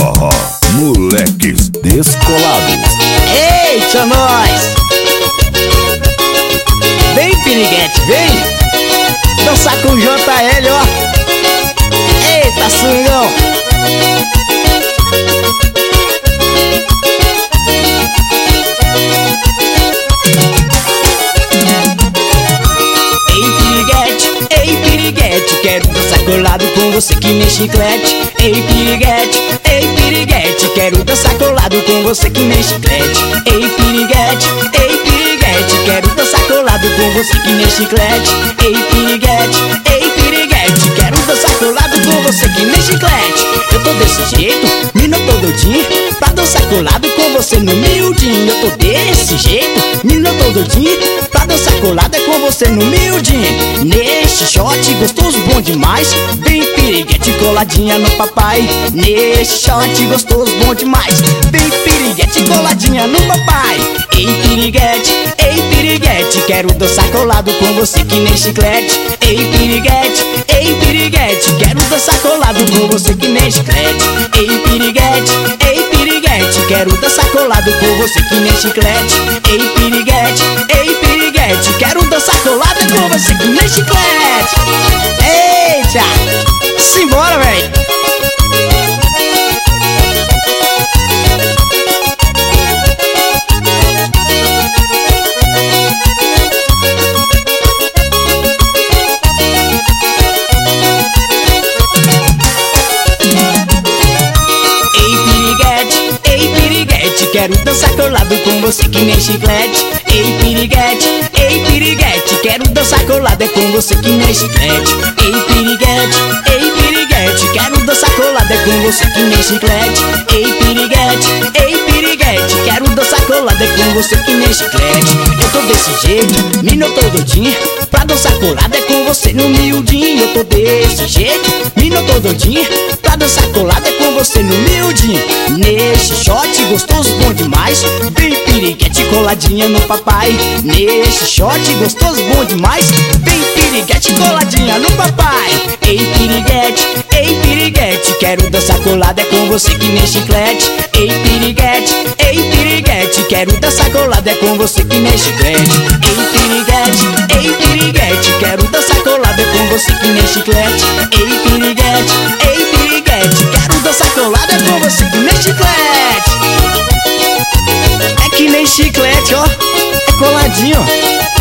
Moleques descolados. Eita, nós! Vem, piriguete, vem! Dançar com o JL, ó! Eita, swingão! Ei, piriguete, quero dançar colado com você que nem chiclete. Ei, piriguete, quero dançar colado com você que nem chiclete. Ei, piriguete, quero dançar colado com você que nem chiclete. Ei, piriguete, quero dançar colado com você que nem chiclete. Eu tô desse jeito, mina todo dia, pra dançar colado com você no miudinho. Eu tô desse jeito, mina todo dia, pra dançar colado é com você no miudinho. Neste shot gostoso, bom demais. Vem, piriguete, coladinha no papai. Neste shot gostoso, bom demais. Vem, piriguete, coladinha no papai. Ei, piriguete, quero dançar colado com você que nem chiclete. Ei, piriguete, quero dançar colado com você que nem chiclete. Ei, piriguete, quero dançar colado com você que nem chiclete. Ei, piriguete, quero dançar colado com você que nem chiclete. Eita, simbora, véi. Quero dançar colado com você que nem chiclete. Ei, piriguete, quero dançar colado é com você que nem chiclete. Ei, piriguete, quero dançar colado é com você que nem chiclete. Ei, piriguete, quero dançar colado é com você que nem chiclete. Eu tô desse jeito, mina todo dia, pra dançar colado é com você no miudinho. Eu tô desse jeito, mina todo dia, pra dançar colado é com você no miudinho. Neste shot gostoso, bom demais. Vem, piriguete, coladinha no papai. Neste shot gostoso, bom demais. Vem, piriguete, coladinha no papai. Ei, piriguete, quero dançar colado é com você que nem chiclete. Ei, piriguete, quero dançar colado é com você que nem chiclete. Ei, piriguete, quero dançar colado é com você que nem chiclete. Ei, piriguete, quero dançar colado é com você que nem chiclete. É que nem chiclete, ó, é coladinho, ó.